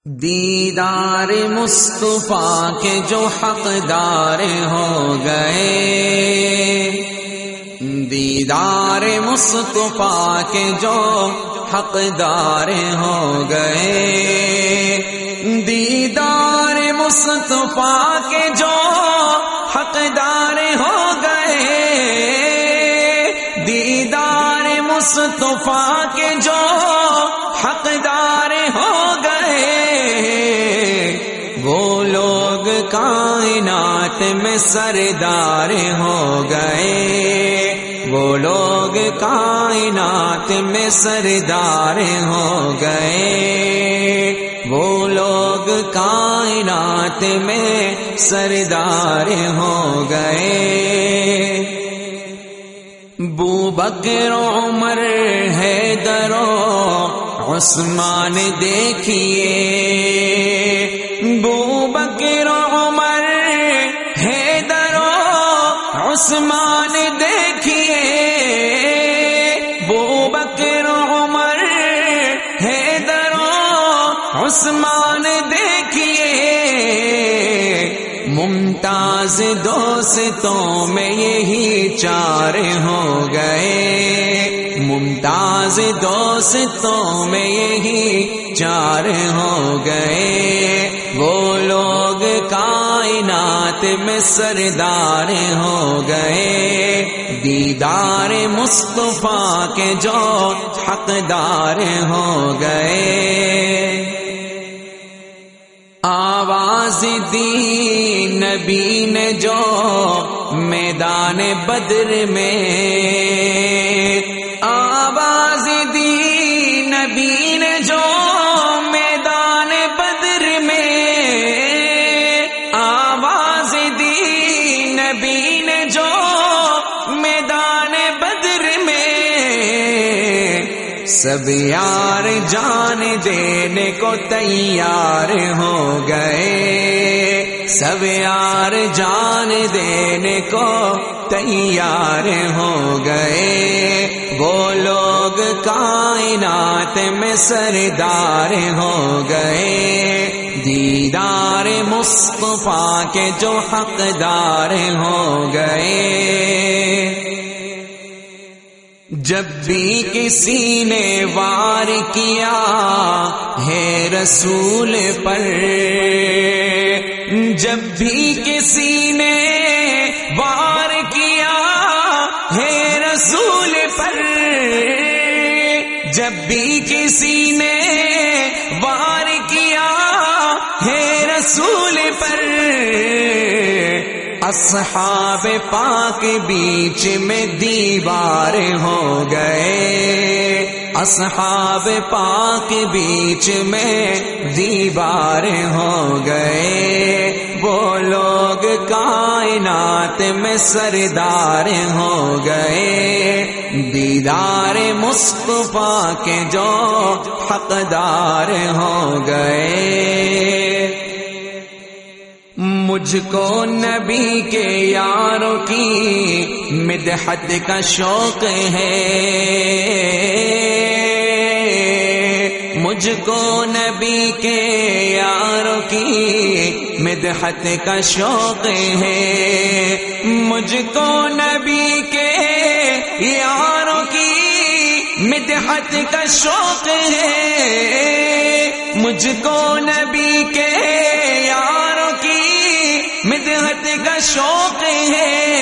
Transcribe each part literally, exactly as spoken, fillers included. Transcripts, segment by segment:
دیدار مصطفیٰ کے جو حقدار ہو گئے، دیدار مصطفیٰ کے جو حقدار ہو گئے، دیدار مصطفیٰ کے جو حقدار ہو گئے، دیدار مصطفیٰ کے جو حقدار ہو گئے، وہ لوگ کائنات میں سردار ہو گئے، وہ لوگ کائنات میں سردار ہو گئے، وہ لوگ کائنات میں سردار ہو گئے۔ ابو بکر عمر حیدر عثمان دیکھیے، ابو بکر عمر حیدر عثمان دیکھیے، ابو بکر عمر حیدر عثمان دیکھیے، ممتاز دوستوں میں یہی چار ہو گئے، ممتاز دوستوں میں یہی چار ہو گئے، وہ لوگ کائنات میں سردار ہو گئے، دیدار مصطفیٰ کے جو حقدار ہو گئے۔ آواز دی نبی نے جو میدان بدر میں، آواز دی نبی نے جو میدان بدر میں، آواز دی نبی نے جو میدان بدر میں، سب یار جان دینے کو تیار ہو گئے، سب یار جان دینے کو تیار ہو گئے، وہ لوگ کائنات میں سردار ہو گئے، دیدار مصطفیٰ کے جو حقدار ہو گئے۔ جب بھی کسی نے وار کیا ہے رسول پر، جب بھی کسی نے وار کیا ہے رسول پر، جب بھی کسی نے وار کیا ہے رسول پر، اصحاب پاک بیچ میں دیوار ہو گئے، اصحاب پاک بیچ میں دیوار ہو گئے، وہ لوگ کائنات میں سردار ہو گئے، دیدار مصطفیٰ کے جو حقدار ہو گئے۔ مجھ کو نبی کے یاروں کی مدحت کا شوق ہے، مجھ کو نبی کے یاروں کی مدحت کا شوق ہے، مجھ کو نبی کے یاروں کی مدحت کا شوق ہے، مجھ کو نبی کے یاروں کی مدحت کا شوق ہے،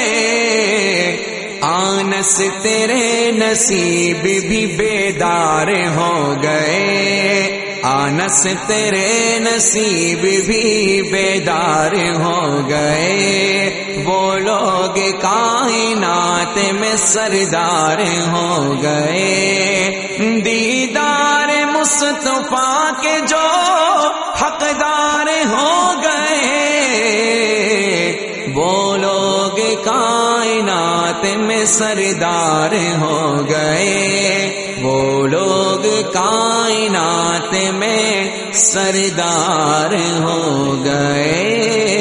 آنس تیرے نصیب بھی بیدار ہو گئے، آنس تیرے نصیب بھی بیدار ہو گئے، وہ لوگ کائنات میں سردار ہو گئے، دیدار مصطفیٰ کے جو حقدار ہو گئے، وہ لوگ کائنات میں سردار ہو گئے، وہ لوگ کائنات میں سردار ہو گئے۔